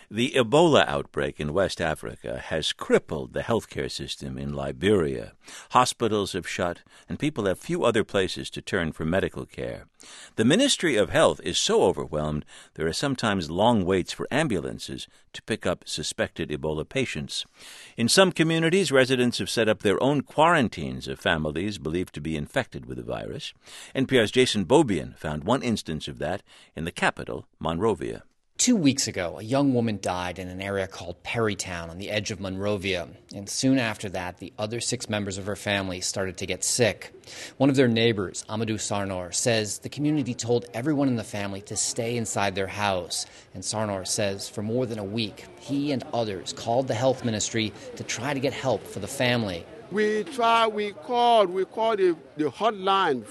The Ebola outbreak in West Africa has crippled the healthcare system in Liberia. Hospitals have shut, and people have few other places to turn for medical care. The Ministry of Health is so overwhelmed there are sometimes long waits for ambulances to pick up suspected Ebola patients. In some communities, residents have set up their own quarantines of families believed to be infected with the virus. NPR's Jason Beaubien found one instance of that in the capital, Monrovia. 2 weeks ago, a young woman died in an area called Perrytown on the edge of Monrovia. And soon after that, the other 6 members of her family started to get sick. One of their neighbors, Amadou Sarnor, says the community told everyone in the family to stay inside their house. And Sarnor says for more than a week, he and others called the health ministry to try to get help for the family. We called the hotline,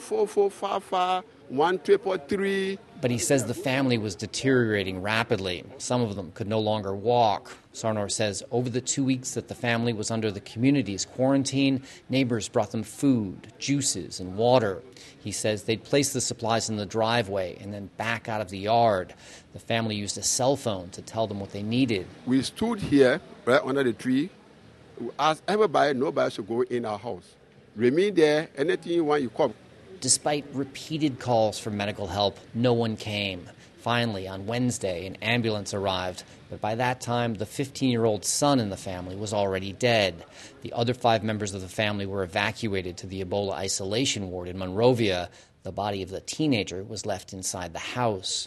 4455-1333. But he says the family was deteriorating rapidly. Some of them could no longer walk. Sarnor says over the 2 weeks that the family was under the community's quarantine, neighbors brought them food, juices, and water. He says they'd place the supplies in the driveway and then back out of the yard. The family used a cell phone to tell them what they needed. We stood here right under the tree. We asked everybody, nobody should go in our house. Remain there, anything you want, you come. Despite repeated calls for medical help, no one came. Finally, on Wednesday, an ambulance arrived, but by that time, the 15-year-old son in the family was already dead. The other 5 members of the family were evacuated to the Ebola isolation ward in Monrovia. The body of the teenager was left inside the house.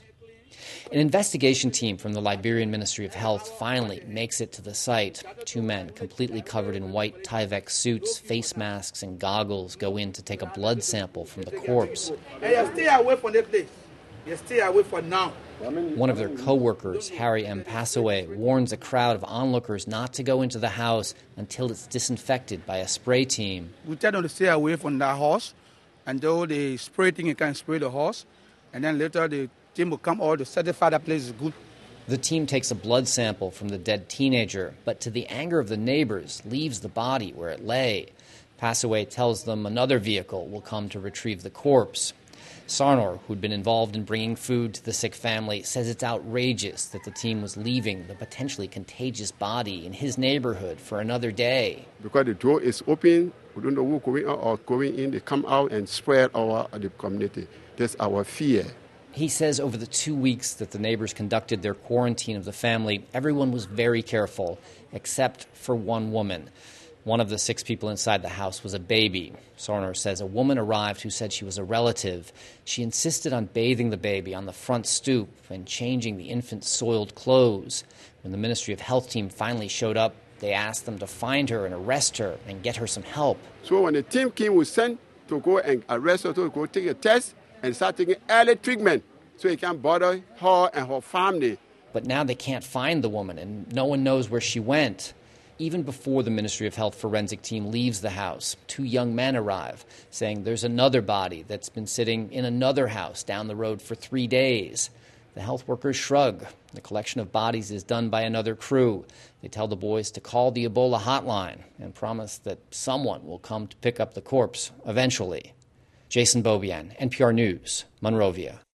An investigation team from the Liberian Ministry of Health finally makes it to the site. 2 men, completely covered in white Tyvek suits, face masks, and goggles, go in to take a blood sample from the corpse. Hey, stay away from the place. You stay away for now. One of their co-workers, Harry M. Passaway, warns a crowd of onlookers not to go into the house until it's disinfected by a spray team. We tell them to stay away from that house until the spray thing can spray the house, and then later the team will come over to certify that place is good. The team takes a blood sample from the dead teenager, but to the anger of the neighbors, leaves the body where it lay. Passaway tells them another vehicle will come to retrieve the corpse. Sarnor, who'd been involved in bringing food to the sick family, says it's outrageous that the team was leaving the potentially contagious body in his neighborhood for another day. Because the door is open, we don't know who's going out or going in. They come out and spread over the community. That's our fear. He says over the 2 weeks that the neighbors conducted their quarantine of the family, everyone was very careful, except for one woman. One of the 6 people inside the house was a baby. Sarnor says a woman arrived who said she was a relative. She insisted on bathing the baby on the front stoop and changing the infant's soiled clothes. When the Ministry of Health team finally showed up, they asked them to find her and arrest her and get her some help. So when the team came, we sent to go and arrest her, to go take a test and start taking early treatment so it can't bother her and her family. But now they can't find the woman, and no one knows where she went. Even before the Ministry of Health forensic team leaves the house, 2 young men arrive, saying there's another body that's been sitting in another house down the road for 3 days. The health workers shrug. The collection of bodies is done by another crew. They tell the boys to call the Ebola hotline and promise that someone will come to pick up the corpse eventually. Jason Beaubien, NPR News, Monrovia.